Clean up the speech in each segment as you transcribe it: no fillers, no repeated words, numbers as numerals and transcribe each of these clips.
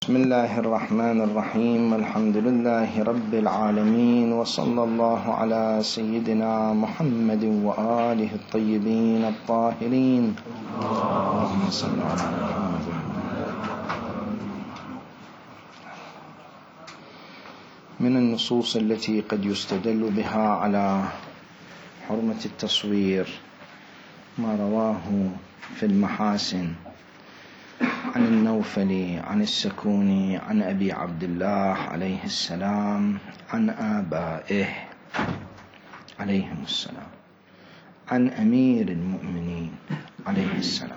بسم الله الرحمن الرحيم. الحمد لله رب العالمين، وصلى الله على سيدنا محمد وآله الطيبين الطاهرين. اللهم صل على محمد. من النصوص التي قد يستدل بها على حرمة التصوير ما رواه في المحاسن عن النوفلي عن السكوني عن أبي عبد الله عليه السلام عن آبائه عليهم السلام عن أمير المؤمنين عليه السلام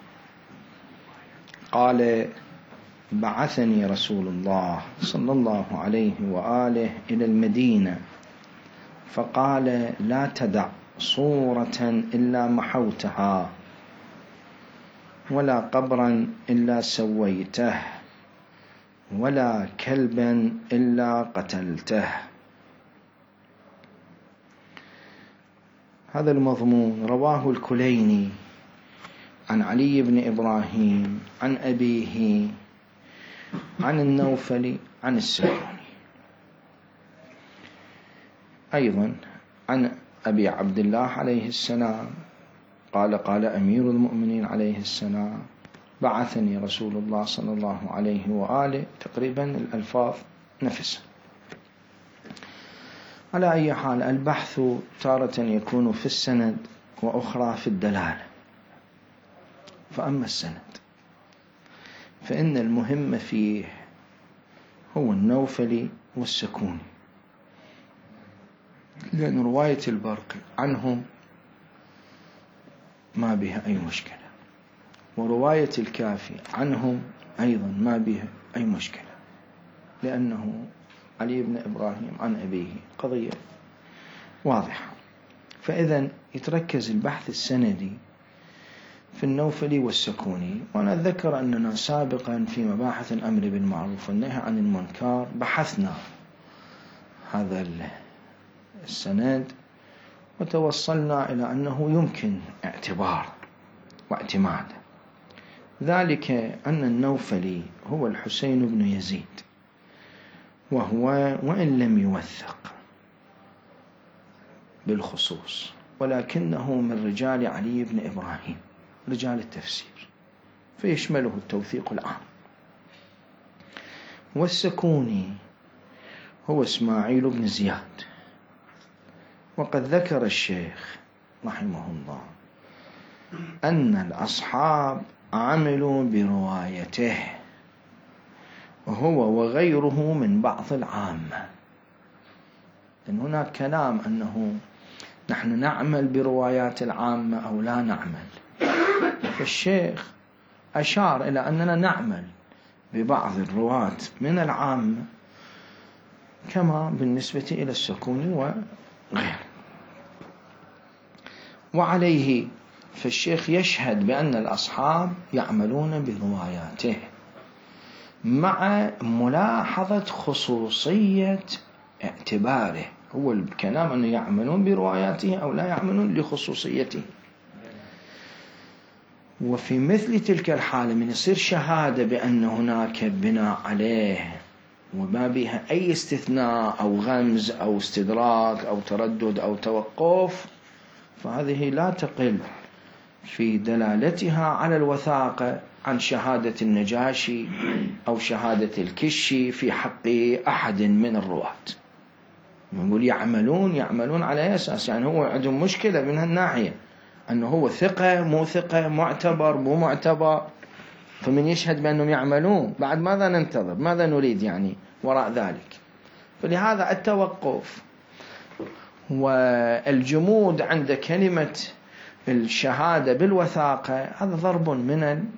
قال: بعثني رسول الله صلى الله عليه وآله إلى المدينة فقال: لا تدع صورة إلا محوتها، ولا قبرا إلا سويته، ولا كلبا إلا قتلته. هذا المضمون رواه الكليني عن علي بن إبراهيم عن أبيه عن النوفلي عن السكوني، أيضا عن أبي عبد الله عليه السلام قال أمير المؤمنين عليه السلام: بعثني رسول الله صلى الله عليه وآله، تقريبا الألفاظ نفسها. على أي حال، البحث تارة يكون في السند وأخرى في الدلالة. فأما السند فإن المهم فيه هو النوفلي والسكوني، لأن رواية البرقي عنهم ما بها أي مشكلة، ورواية الكافي عنهم أيضا ما بها أي مشكلة، لأنه علي بن إبراهيم عن أبيه قضية واضحة. فإذا يتركز البحث السندي في النوفلي والسكوني. وأنا أتذكر أننا سابقا في مباحث الأمر بالمعروف والنهي عن المنكر بحثنا هذا السند وتوصلنا إلى أنه يمكن اعتبار واعتماد، ذلك أن النوفلي هو الحسين بن يزيد، وهو وإن لم يوثق بالخصوص ولكنه من رجال علي بن إبراهيم، رجال التفسير، فيشمله التوثيق العام. والسكوني هو إسماعيل بن زياد، وقد ذكر الشيخ رحمه الله أن الأصحاب عملوا بروايته، وهو وغيره من بعض العامة. لأن هناك كلام أنه نحن نعمل بروايات العامة أو لا نعمل، فالشيخ أشار إلى أننا نعمل ببعض الرواة من العامة، كما بالنسبة إلى السكوني وغيره. وعليه فالشيخ يشهد بأن الأصحاب يعملون برواياته، مع ملاحظة خصوصية اعتباره. هو الكلام أنه يعملون برواياته أو لا يعملون لخصوصيته. وفي مثل تلك الحالة من يصير شهادة بأن هناك بناء عليه وما بها أي استثناء أو غمز أو استدراك أو تردد أو توقف، فهذه لا تقل في دلالتها على الوثاقة عن شهادة النجاشي أو شهادة الكشي في حق أحد من الرواة. نقول يعملون على أساس، يعني هو عندهم مشكلة من هالناحية، أنه هو ثقة مو ثقة، معتبر مو معتبر. فمن يشهد بأنهم يعملون، بعد ماذا ننتظر؟ ماذا نريد يعني وراء ذلك؟ فلهذا التوقف والجمود عند كلمة الشهادة بالوثاقة هذا ضرب من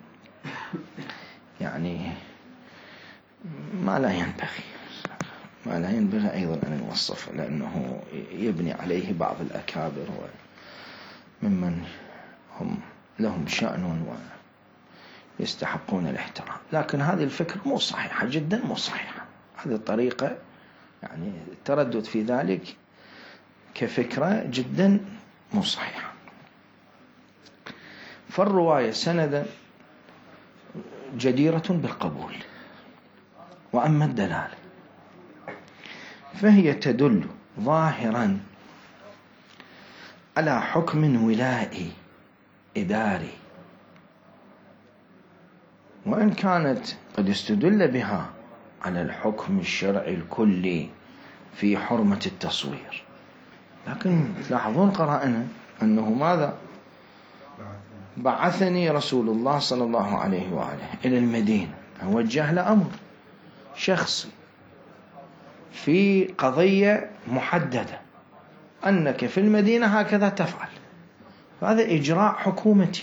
يعني ما لا ينبغي أيضا أن نوصفه، لأنه يبني عليه بعض الأكابر وممن هم لهم شأن ويستحقون الاحترام. لكن هذه الفكرة مو صحيحة، جدا مو صحيحة. هذه الطريقة يعني التردد في ذلك كفكرة جدا مو صحيحة. فالرواية سندا جديرة بالقبول، وأما الدلالة فهي تدل ظاهرا على حكم ولائي إداري، وإن كانت قد استدل بها على الحكم الشرعي الكلي في حرمة التصوير، لكن تلاحظون قرأنا أنه ماذا؟ بعثني رسول الله صلى الله عليه وآله إلى المدينة، وجه له أمر شخصي في قضية محددة، أنك في المدينة هكذا تفعل. هذا إجراء حكومتي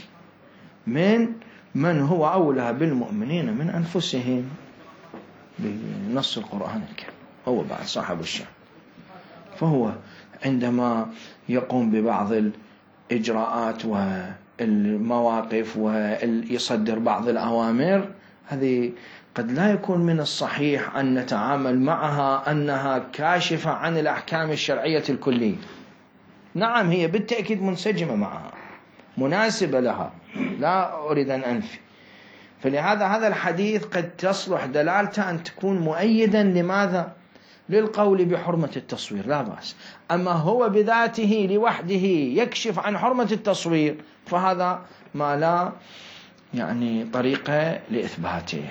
من هو أولى بالمؤمنين من أنفسهم بنص القرآن الكريم، هو بعد صاحب الشأن. فهو عندما يقوم ببعض الإجراءات والمواقف ويصدر بعض الأوامر، هذه قد لا يكون من الصحيح أن نتعامل معها أنها كاشفة عن الأحكام الشرعية الكلية. نعم، هي بالتأكيد منسجمة معها، مناسبة لها، لا أريد أن أنفي. فلهذا هذا الحديث قد تصلح دلالته أن تكون مؤيدا لماذا؟ للقول بحرمة التصوير، لا بأس. أما هو بذاته لوحده يكشف عن حرمة التصوير، فهذا ما لا طريقة لإثباته.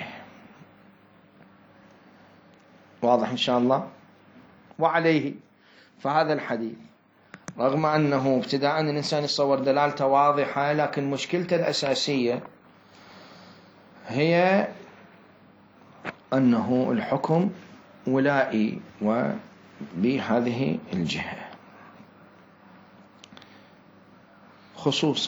واضح إن شاء الله؟ وعليه فهذا الحديث رغم أنه ابتداء الإنسان يتصور دلالته واضحة، لكن مشكلته الأساسية هي أنه الحكم ولائي وبهذه الجهة، خصوصا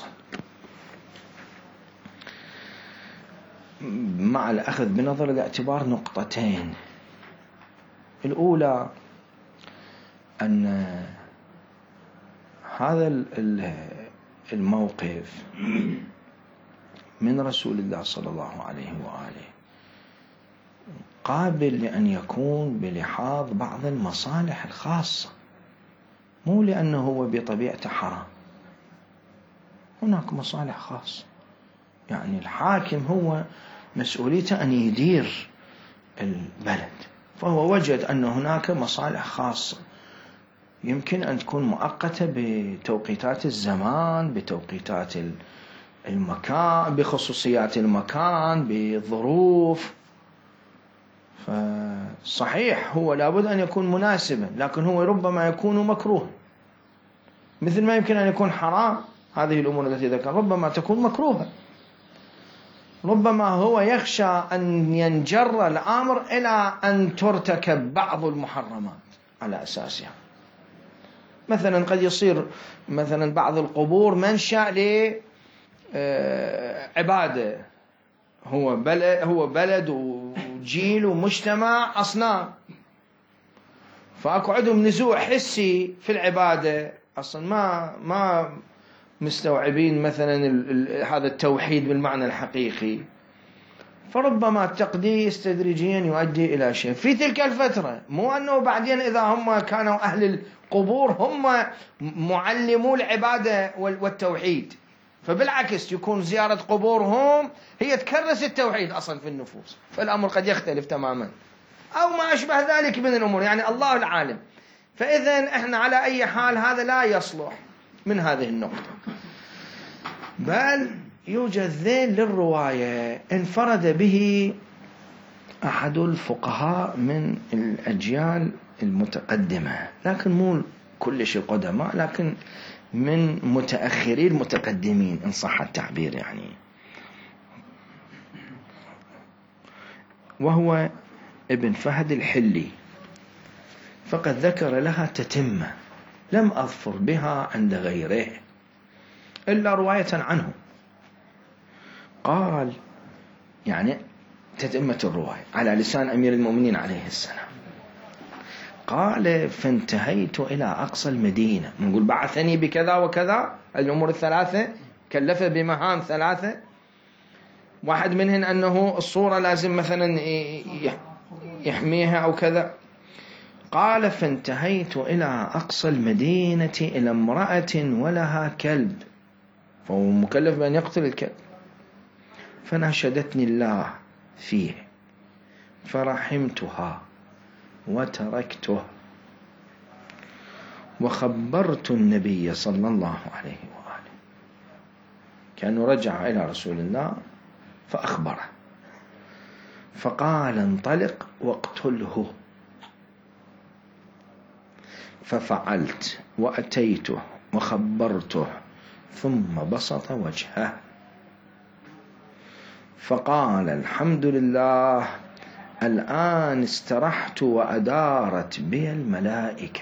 مع الأخذ بنظر الاعتبار نقطتين. الأولى أن هذا الموقف من رسول الله صلى الله عليه وآله قابل لأن يكون بلحاظ بعض المصالح الخاصة، مو لأنه هو بطبيعته حرام. هناك مصالح خاصة، الحاكم هو مسؤوليته أن يدير البلد، فهو وجد أن هناك مصالح خاصة يمكن أن تكون مؤقتة بتوقيتات الزمان، بتوقيتات المكان، بخصوصيات المكان، بالظروف. فصحيح هو لابد أن يكون مناسبا، لكن هو ربما يكون مكروه، مثل ما يمكن أن يكون حرام. هذه الأمور التي ذكر ربما تكون مكروهة، ربما هو يخشى أن ينجر الأمر إلى أن ترتكب بعض المحرمات على أساسها. مثلا قد يصير مثلا بعض القبور منشأ لعبادة، هو بلد وجيل ومجتمع أصنام، فأكو عندهم نزوع حسي في العبادة، أصلا ما مستوعبين مثلا هذا التوحيد بالمعنى الحقيقي. فربما التقديس تدريجيا يؤدي إلى شيء في تلك الفترة، مو أنه بعدين إذا هم كانوا أهل القبور هم معلمو العبادة والتوحيد، فبالعكس يكون زيارة قبورهم هي تكرس التوحيد أصلا في النفوس، فالأمر قد يختلف تماما، أو ما أشبه ذلك من الأمور، الله العالم. فإذن إحنا على أي حال هذا لا يصلح من هذه النقطة، بل يوجد ذيل للرواية انفرد به أحد الفقهاء من الأجيال المتقدمة، لكن مو كل شيء قدماء، لكن من متأخرين المتقدمين إن صح التعبير وهو ابن فهد الحلي. فقد ذكر لها تتمة لم أظفر بها عند غيره إلا رواية عنه. قال تتمة الرواية على لسان أمير المؤمنين عليه السلام، قال: فانتهيت إلى أقصى المدينة، نقول بعثني بكذا وكذا، الأمور الثلاثة، كلف بمهام ثلاثة، واحد منهن أنه الصورة لازم مثلا يحميها أو كذا. قال: فانتهيت إلى أقصى المدينة إلى امرأة ولها كلب، فهو مكلف بأن يقتل الكلب، فناشدتني الله فيه فرحمتها وتركته، وخبرت النبي صلى الله عليه وآله، كأنه رجع إلى رسول الله فأخبره، فقال انطلق واقتله. ففعلت وأتيته وخبرته، ثم بسط وجهه فقال الحمد لله، الآن استرحت وأدارت بي الملائكة.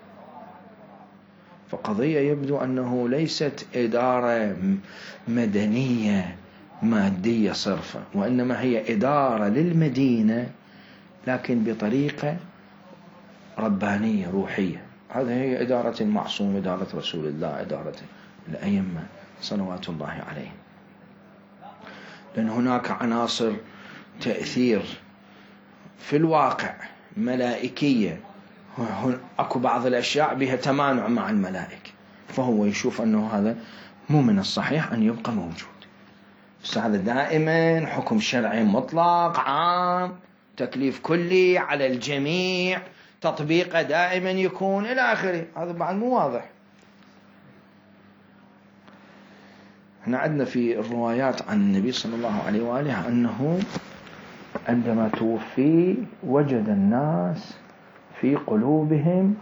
فقضية يبدو أنه ليست إدارة مدنية مادية صرفة، وإنما هي إدارة للمدينة لكن بطريقة ربانية روحية. هذه هي إدارة المعصوم، إدارة رسول الله، إدارة الأئمة صلوات الله عليهم. لأن هناك عناصر تأثير في الواقع ملائكية، أكو بعض الأشياء بها تمانع مع الملائكة، فهو يشوف أنه هذا مو من الصحيح أن يبقى موجود. بس هذا دائما حكم شرعي مطلق عام، تكليف كلي على الجميع، تطبيقه دائما يكون إلى آخره، هذا بعد مو واضح. احنا عندنا في الروايات عن النبي صلى الله عليه وآله أنه عندما توفي وجد الناس في قلوبهم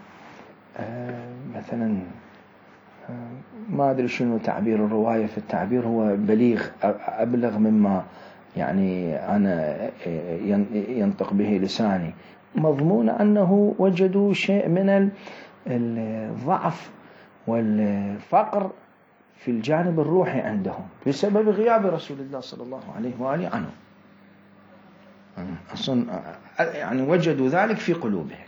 مثلا ما أدري شنو تعبير الرواية، في التعبير هو بليغ أبلغ مما يعني أنا ينطق به لساني، مضمون أنه وجدوا شيء من الضعف والفقر في الجانب الروحي عندهم بسبب غياب رسول الله صلى الله عليه وآله عنه. أصلا يعني وجدوا ذلك في قلوبهم.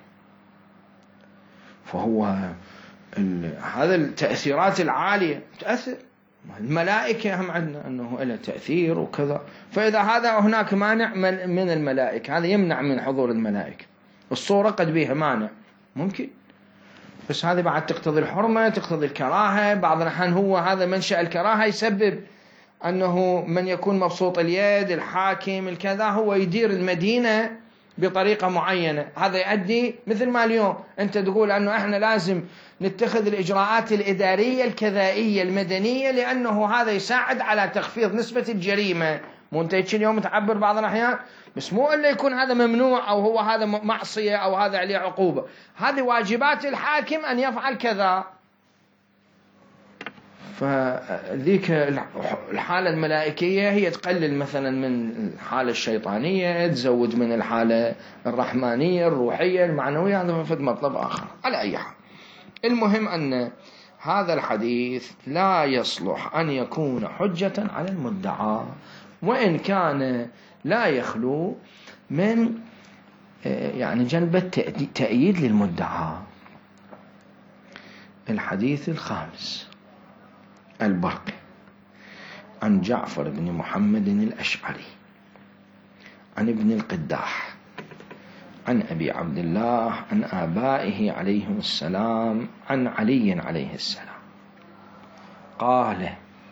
فهو هذا التأثيرات العالية تأثر. الملائكة هم عندنا أنه له تأثير وكذا، فإذا هذا هناك مانع من الملائكة، هذا يمنع من حضور الملائكة. الصورة قد بها مانع ممكن، بس هذه بعد تقتضي الحرمة، تقتضي الكراهة. بعض الأحيان هو هذا منشأ الكراهة يسبب أنه من يكون مبسوط اليد الحاكم الكذا هو يدير المدينة بطريقة معينة، هذا يؤدي مثل ما اليوم أنت تقول أنه إحنا لازم نتخذ الإجراءات الإدارية الكذائية المدنية لأنه هذا يساعد على تخفيض نسبة الجريمة. مو أنت اليوم تعبر بعض الأحيان، بس مو إلا يكون هذا ممنوع أو هو هذا معصية أو هذا عليه عقوبة. هذه واجبات الحاكم أن يفعل كذا. فذيك الحالة الملائكية هي تقلل مثلا من الحالة الشيطانية، تزود من الحالة الرحمانية الروحية المعنوية، هذا مفيد مطلب آخر. على أي حال، المهم أن هذا الحديث لا يصلح أن يكون حجة على المدعى، وإن كان لا يخلو من يعني جلب تأييد للمدعى. الحديث الخامس البرقي عن جعفر بن محمد الأشعري عن ابن القداح عن أبي عبد الله عن آبائه عليهم السلام عن علي عليه السلام قال: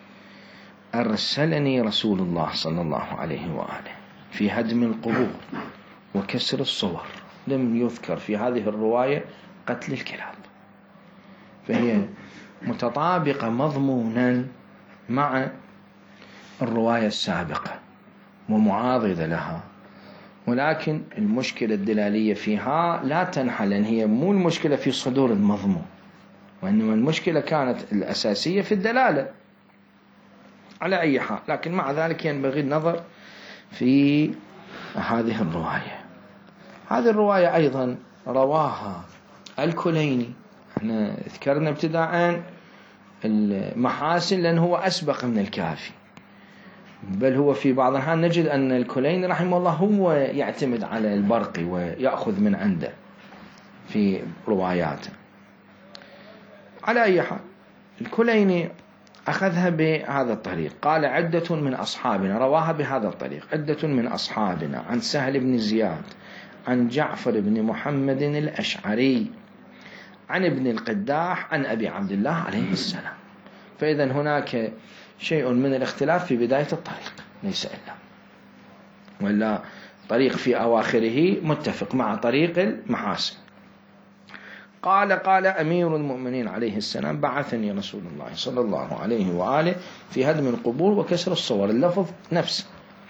أرسلني رسول الله صلى الله عليه وآله في هدم القبور وكسر الصور. لم يذكر في هذه الرواية قتل الكلاب، فهي متطابقة مضمونا مع الرواية السابقة ومعاضدة لها، ولكن المشكلة الدلالية فيها لا تنحل، لأن هي مو المشكلة في صدور المضمون، وإنما المشكلة كانت الأساسية في الدلالة. على أي حال، لكن مع ذلك ينبغي النظر في هذه الرواية. هذه الرواية أيضا رواها الكليني. احنا ذكرنا ابتداء المحاسن لأنه هو أسبق من الكافي، بل هو في بعض الأحيان نجد أن الكليني رحمه الله هو يعتمد على البرقي ويأخذ من عنده في رواياته. على أي حال، الكليني أخذها بهذا الطريق، قال: عدة من أصحابنا، رواها بهذا الطريق، عدة من أصحابنا عن سهل بن زياد عن جعفر بن محمد الأشعري عن ابن القداح عن أبي عبد الله عليه السلام. فإذا هناك شيء من الاختلاف في بداية الطريق، ليس إلا، ولا طريق في أواخره متفق مع طريق المحاسن. قال أمير المؤمنين عليه السلام: بعثني رسول الله صلى الله عليه وآله في هدم القبور وكسر الصور. اللفظ نفسه.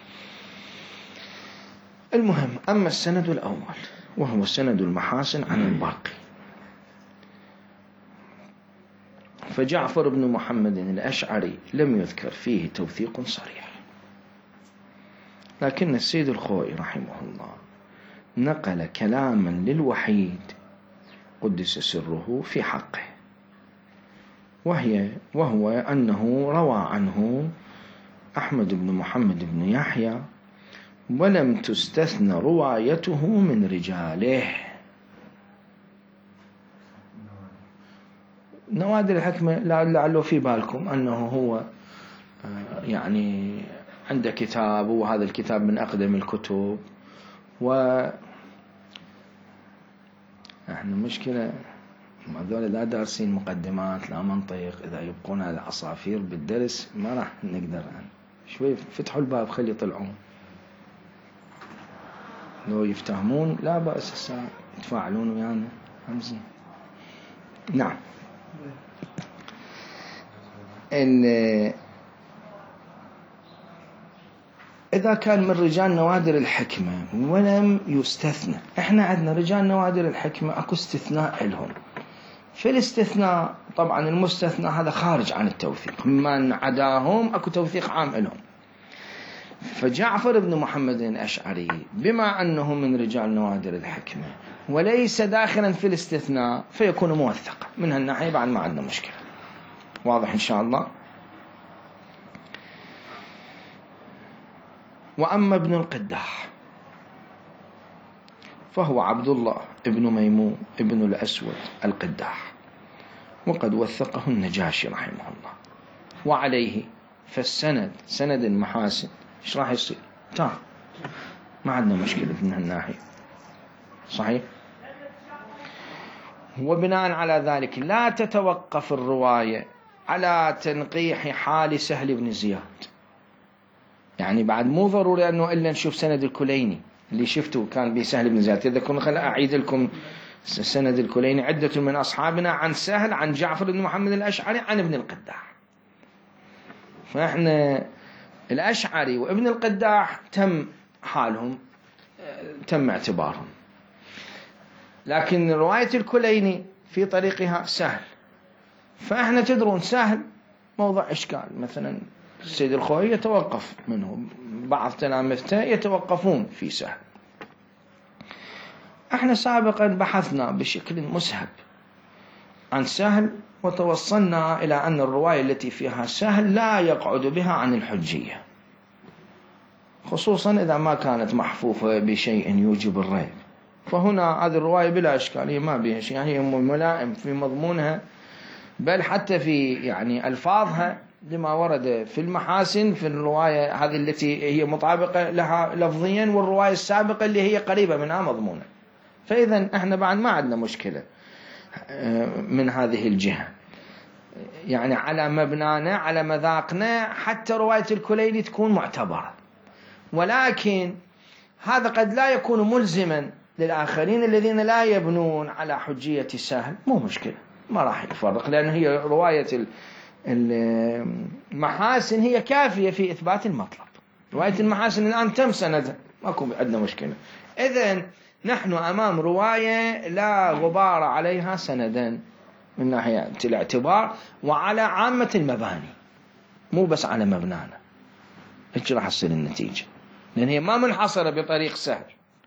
المهم، أما السند الأول وهو سند المحاسن عن الباقي، فجعفر بن محمد الأشعري لم يذكر فيه توثيق صريح، لكن السيد الخوئي رحمه الله نقل كلاما للوحيد قدس سره في حقه، وهو أنه روى عنه أحمد بن محمد بن يحيى ولم تستثنى روايته من رجاله. نوادر الحكمة لعله في بالكم أنه هو يعني عنده كتاب، وهذا الكتاب من أقدم الكتب، احنا مشكلة هذول لا دارسين مقدمات لا منطق، إذا يبقون على عصافير بالدرس ما راح نقدر. شوي فتحوا الباب خلي يطلعون، لو يفتهمون لا بأس الساعة يتفاعلون ويانا همزين. نعم. إذا كان من رجال نوادر الحكمة ولم يستثنى، إحنا عندنا رجال نوادر الحكمة أكو استثناء لهم. في الاستثناء طبعا المستثنى هذا خارج عن التوثيق، من عداهم أكو توثيق عام لهم. فجعفر بن محمد الأشعري بما أنه من رجال نوادر الحكمة وليس داخلا في الاستثناء فيكون موثقا من هالناحية، بعد ما عندنا مشكلة. واضح إن شاء الله. وأما ابن القداح فهو عبد الله ابن ميمون ابن الأسود القداح، وقد وثقه النجاشي رحمه الله. وعليه فالسند سند المحاسن إيش راح يصير؟ تمام، ما عندنا مشكلة من هالناحية. صحيح. وبناء على ذلك لا تتوقف الرواية على تنقيح حال سهل بن زياد. يعني بعد مو ضروري أنه إلا نشوف سند الكليني اللي شفته كان بسهل بن زياد. تذكرون، خليني أعيد لكم سند الكليني: عدة من أصحابنا عن سهل عن جعفر بن محمد الأشعري عن ابن القداح. فإحنا الأشعري وابن القداح تم حالهم، تم اعتبارهم. لكن رواية الكليني في طريقها سهل، فإحنا تدرون سهل موضع إشكال. مثلا السيد الخوئي يتوقف منه، بعض تلامذته يتوقفون في سهل. احنا سابقا بحثنا بشكل مسهب عن سهل، وتوصلنا إلى أن الرواية التي فيها سهل لا يقعد بها عن الحجية، خصوصا إذا ما كانت محفوفة بشيء يوجب الريب. فهنا هذه الرواية بلا إشكالية، ما بها شيء، يعني هي ملائم في مضمونها، بل حتى في يعني ألفاظها لما ورد في المحاسن في الرواية هذه التي هي مطابقة لها لفظيا، والرواية السابقة اللي هي قريبة منها مضمونة. فإذا احنا بعد ما عندنا مشكلة من هذه الجهة، يعني على مبنانا على مذاقنا حتى رواية الكليني تكون معتبرة. ولكن هذا قد لا يكون ملزما للآخرين الذين لا يبنون على حجية سهل. مو مشكلة، ما راح يفرق، لأن هي رواية المحاسن هي كافية في إثبات المطلب. رواية المحاسن الآن تم سندها، ماكو عندنا مشكلة. إذن نحن أمام رواية لا غبار عليها سندا من ناحية الاعتبار، وعلى عامة المباني، مو بس على مبنانا. إيش راح تصير النتيجة؟ لأن هي ما منحصرة بطريق سهل.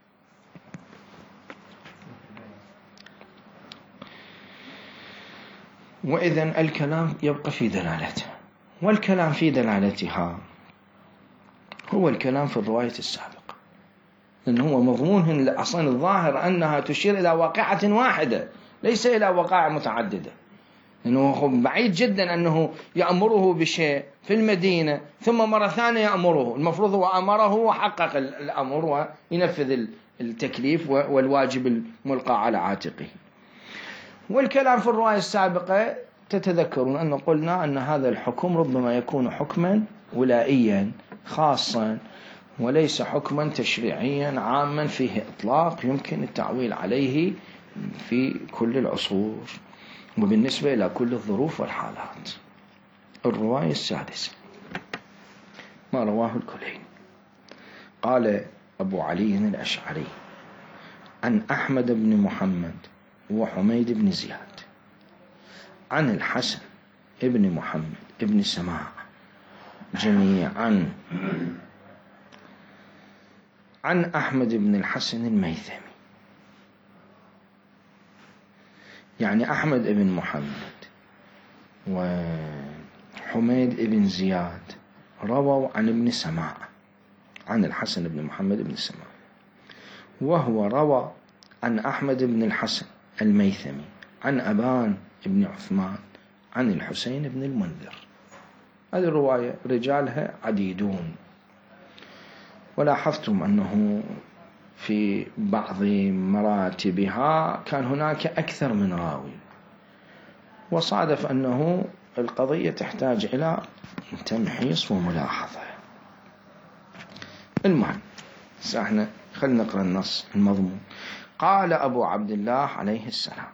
وإذن الكلام يبقى في دلالته، والكلام في دلالتها هو الكلام في الرواية السابقة، لأنه هو مضمون أصلا الظاهر أنها تشير إلى واقعة واحدة ليس إلى وقائع متعددة. لأنه بعيد جدا أنه يأمره بشيء في المدينة ثم مرة ثانية يأمره. المفروض هو أمره وحقق الأمر وينفذ التكليف والواجب الملقى على عاتقه. والكلام في الرواية السابقة تتذكرون أن قلنا أن هذا الحكم ربما يكون حكما ولائيا خاصا وليس حكما تشريعيا عاما فيه إطلاق يمكن التعويل عليه في كل العصور وبالنسبة إلى كل الظروف والحالات. الرواية السادسة ما رواه الكليني. قال أبو علي الأشعري عن أحمد بن محمد وحميد بن زياد عن الحسن ابن محمد ابن سماع جميعا عن أحمد بن الحسن الميثمي، يعني أحمد بن محمد وحميد بن زياد رووا عن ابن سماع عن الحسن بن محمد بن سماع، وهو روى عن أحمد بن الحسن الميثمي عن أبان بن عثمان عن الحسين بن المنذر. هذه الرواية رجالها عديدون، ولاحظتم أنه في بعض مراتبها كان هناك أكثر من راوي، وصادف أنه القضية تحتاج إلى تمحيص وملاحظة. المهم احنا خلينا نقرأ النص المضمون. قال أبو عبد الله عليه السلام: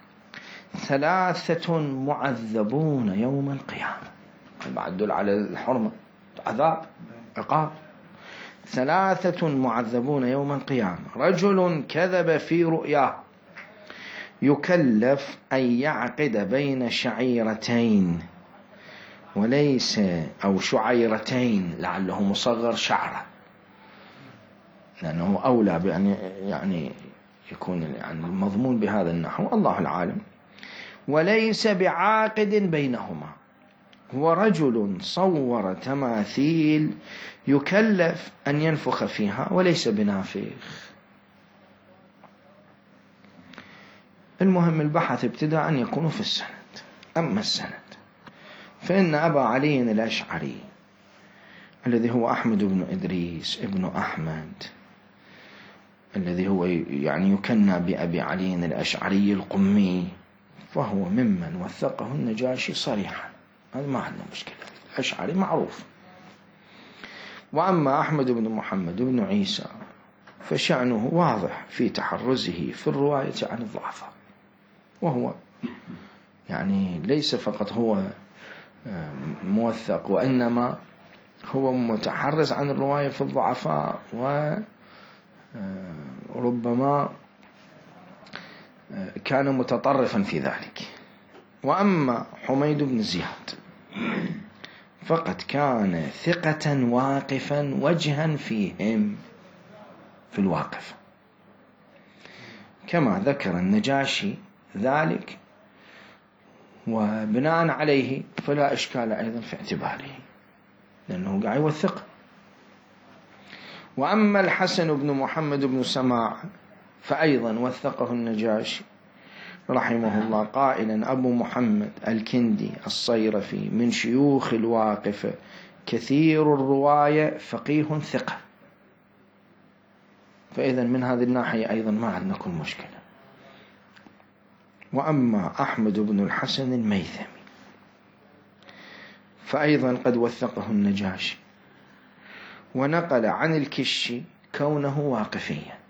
3 معذبون يوم القيامة. بعد دل على الحرمة، عذاب عقاب. 3 معذبون يوم القيامة: رجل كذب في رؤياه يكلف أن يعقد بين شعيرتين وليس أو شعيرتين لعله مصغر شعره، لأنه أولى بأن يعني يكون يعني المضمون بهذا النحو، الله العالم. وليس بعاقد بينهما. ورجل صور تماثيل يكلف أن ينفخ فيها وليس بنافخ. المهم البحث ابتداء أن يكون في السند. أما السند فإن أبا علي الأشعري الذي هو أحمد بن إدريس ابن أحمد الذي هو يعني يكنى بأبي علي الأشعري القمي، فهو ممن وثقه النجاشي صريحا، هذا ما عندنا مشكلة، الأشعري معروف. وأما أحمد بن محمد بن عيسى فشأنه واضح في تحرزه في الرواية عن الضعفاء، وهو يعني ليس فقط هو موثق، وإنما هو متحرز عن الرواية في الضعفاء، وربما كان متطرفا في ذلك. وأما حميد بن زياد فقد كان ثقة واقفا وجها فيهم في الواقف، كما ذكر النجاشي ذلك، وبناء عليه فلا إشكال أيضا في اعتباره لأنه قاعد يوثق. وأما الحسن بن محمد بن سماع فأيضا وثقه النجاشي رحمه الله قائلا: أبو محمد الكندي الصيرفي من شيوخ الواقفة كثير الرواية فقيه ثقة. فإذا من هذه الناحية أيضا ما عندنا كل مشكلة. وأما أحمد بن الحسن الميثمي فأيضا قد وثقه النجاشي ونقل عن الكشي كونه واقفيا،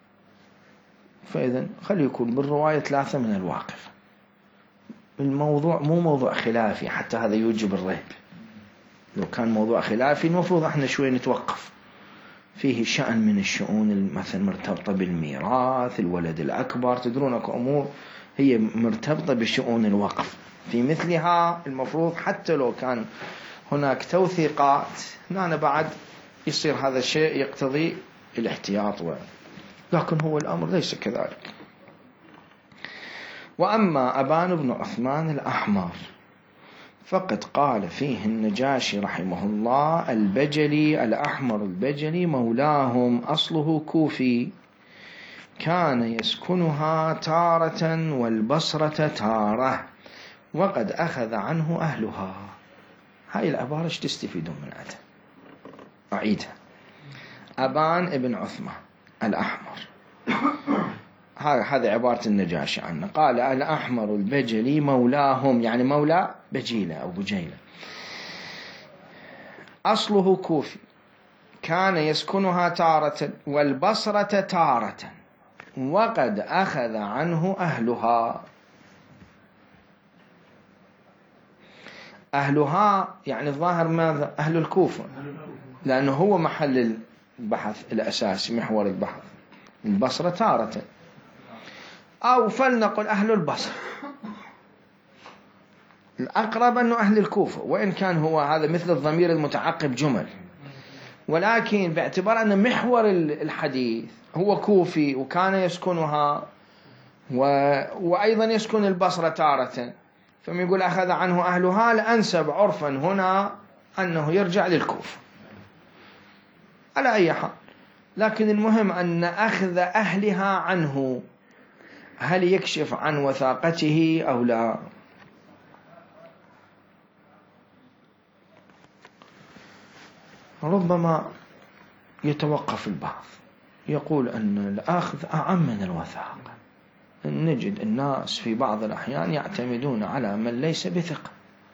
فإذا خلي يكون بالرواية 3 من الواقف. الموضوع مو موضوع خلافي حتى هذا يوجب الريب. لو كان موضوع خلافي المفروض احنا شوي نتوقف فيه شأن من الشؤون مثلا مرتبطة بالميراث، الولد الأكبر، تدرون اكو أمور هي مرتبطة بشؤون الوقف. في مثلها المفروض حتى لو كان هناك توثيقات هنا بعد يصير هذا الشيء يقتضي الاحتياط، لكن هو الأمر ليس كذلك. وأما أبان بن عثمان الأحمر فقد قال فيه النجاشي رحمه الله: البجلي الأحمر البجلي مولاهم أصله كوفي كان يسكنها تارة والبصرة تارة وقد أخذ عنه أهلها. هاي العبارة ايش تستفيدون من عدها؟ أعيدها: أبان بن عثمان الأحمر هذا عبارة النجاشي عنه، قال: الأحمر البجلي مولاهم، يعني مولى بجيلة أو بجيلة، أصله كوفي كان يسكنها تارة والبصرة تارة وقد أخذ عنه أهلها. أهلها يعني الظاهر ماذا؟ أهل الكوفة، لأنه هو محل البحث الأساسي، محور البحث. البصرة تارة، أو فلنقل أهل البصرة. الأقرب أنه أهل الكوفة، وإن كان هو هذا مثل الضمير المتعقب جمل، ولكن باعتبار أن محور الحديث هو كوفي وكان يسكنها وأيضا يسكن البصرة تارة، ثم يقول أخذ عنه أهلها، لأنسب عرفا هنا أنه يرجع للكوفة على أي حال. لكن المهم أن أخذ أهلها عنه هل يكشف عن وثاقته أو لا؟ ربما يتوقف البعض يقول أن الأخذ أعم من الوثاقة. نجد الناس في بعض الأحيان يعتمدون على من ليس بثقة،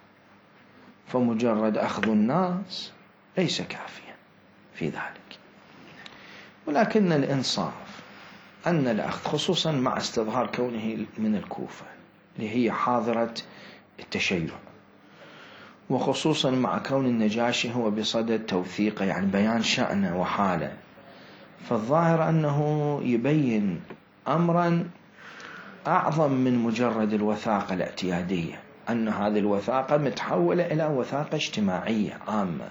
فمجرد أخذ الناس ليس كافيا في ذلك. ولكن الإنصاف أن الأخذ خصوصا مع استظهار كونه من الكوفة اللي هي حاضرة التشيع، وخصوصا مع كون النجاشي هو بصدد توثيقه، يعني بيان شأنه وحاله، فالظاهر أنه يبين أمرا أعظم من مجرد الوثاقة الاعتيادية، أن هذه الوثاقة متحولة إلى وثاقة اجتماعية عامة.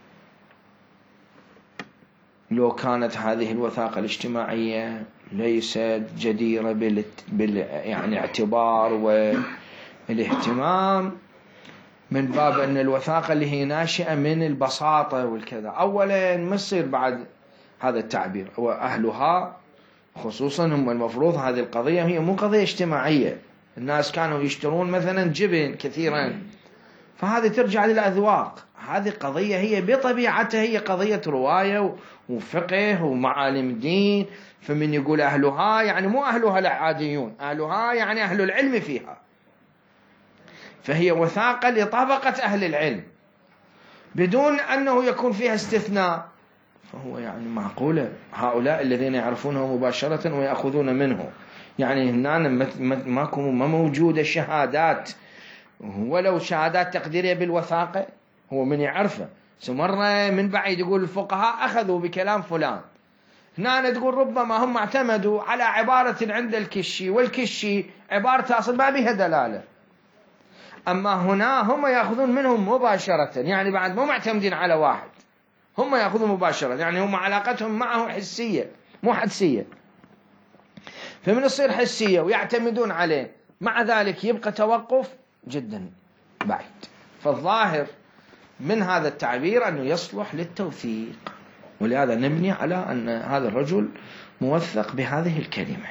لو كانت هذه الوثاقة الاجتماعية ليست جديرة يعني اعتبار والاهتمام، من باب أن الوثاقة اللي هي ناشئة من البساطة والكذا، أولا ما يصير بعد هذا التعبير. وأهلها خصوصا هم المفروض هذه القضية هي مو قضية اجتماعية، الناس كانوا يشترون مثلا جبن كثيرا، فهذه ترجع للأذواق. هذه قضية هي بطبيعتها هي قضية رواية وفقه ومعالم دين. فمن يقول أهلها يعني مو أهلها العاديون، أهلها يعني أهل العلم فيها، فهي وثاقة لطبقة أهل العلم بدون أنه يكون فيها استثناء. فهو يعني معقولة هؤلاء الذين يعرفونه مباشرة ويأخذون منه، يعني هنا ما موجودة شهادات ولو شهادات تقديرية بالوثاقة، هو من يعرفه مرة من بعيد يقول الفقهاء أخذوا بكلام فلان. هنا تقول ربما هم اعتمدوا على عبارة عند الكشي، والكشي عبارة أصلا ما بها دلالة، أما هنا هم يأخذون منهم مباشرة، يعني بعد مو معتمدين على واحد، هم يأخذون مباشرة، يعني هم علاقتهم معه حسية مو حدسية، فمن يصير حسية ويعتمدون عليه، مع ذلك يبقى توقف جدا بعيد. فالظاهر من هذا التعبير أنه يصلح للتوثيق، ولهذا نبني على أن هذا الرجل موثق بهذه الكلمة.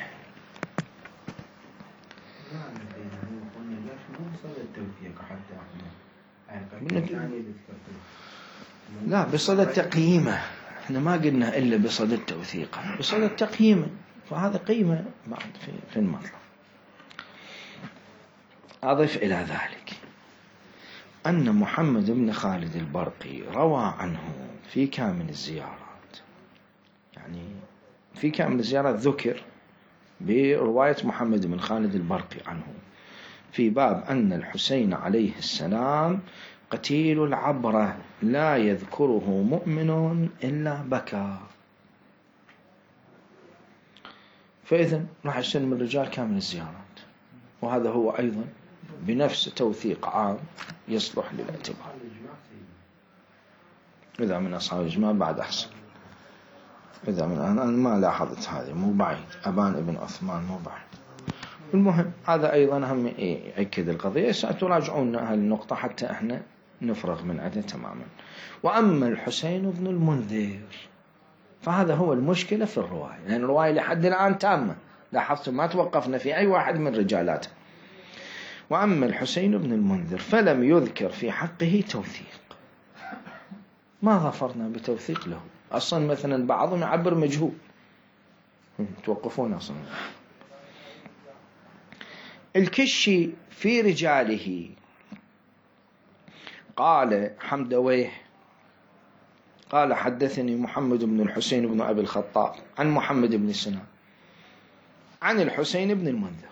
لا، بصدد تقييمه، احنا ما قلنا إلا بصدد توثيقه، بصدد تقييمه، فهذا قيمة بعد في المطلب. أضف إلى ذلك أن محمد بن خالد البرقي روى عنه في كامل الزيارات، يعني في كامل الزيارات ذكر برواية محمد بن خالد البرقي عنه في باب أن الحسين عليه السلام قتيل العبرة لا يذكره مؤمن إلا بكى. فإذن راح يسلم الرجال كامل الزيارات، وهذا هو أيضا بنفس توثيق عام يصلح للاعتبار. إذا من أصحاب الإجماع بعد أحسن، إذا من أنا ما لاحظت هذه مو بعيد، أبان ابن عثمان مو بعيد. المهم هذا أيضا هم يأكد القضية، ستراجعون هذه النقطة حتى احنا نفرغ من عدة تماما. وأما الحسين بن المنذر فهذا هو المشكلة في الرواية، لأن الرواية لحد الآن تامة، لاحظتم ما توقفنا في أي واحد من رجالاته. وأما الحسين بن المنذر فلم يذكر في حقه توثيق، ما ظفرنا بتوثيق له أصلا. مثلا بعضهم يعبر مجهول، توقفون أصلا. الكشي في رجاله قال حمدويه قال حدثني محمد بن الحسين بن أبي الخطاب عن محمد بن سنان عن الحسين بن المنذر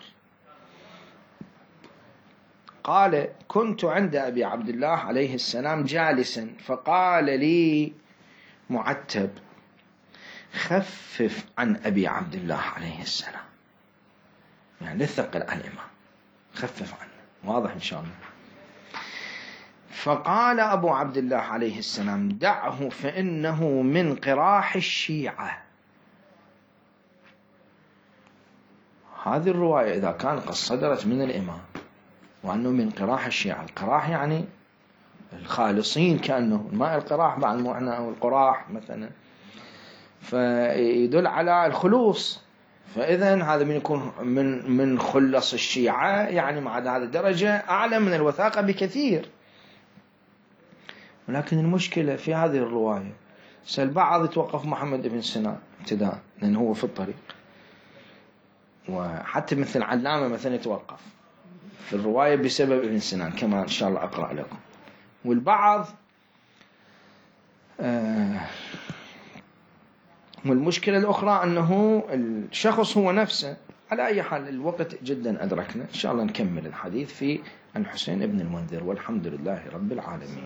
قال كنت عند أبي عبد الله عليه السلام جالسا فقال لي معتب خفف عن أبي عبد الله عليه السلام، يعني للثقل على الإمام، خفف عنه، واضح إن شاء الله. فقال أبو عبد الله عليه السلام دعه فإنه من قراح الشيعة. هذه الرواية إذا كان قد صدرت من الإمام وأنه من قراح الشيعة، القراح يعني الخالصين، كأنه ما القراح مع المعنى أو القراح مثلا، فيدل على الخلوص. فإذا هذا من يكون من خلص الشيعة، يعني مع هذه الدرجة أعلى من الوثاقة بكثير. ولكن المشكلة في هذه الرواية البعض يتوقف محمد بن سنان ابتداء لأنه هو في الطريق، وحتى مثل علامة مثلا يتوقف في الرواية بسبب ابن سنان كما إن شاء الله أقرأ لكم. والبعض والمشكلة الأخرى أنه الشخص هو نفسه. على أي حال الوقت جدا أدركنا، إن شاء الله نكمل الحديث في الحسين بن المنذر، والحمد لله رب العالمين.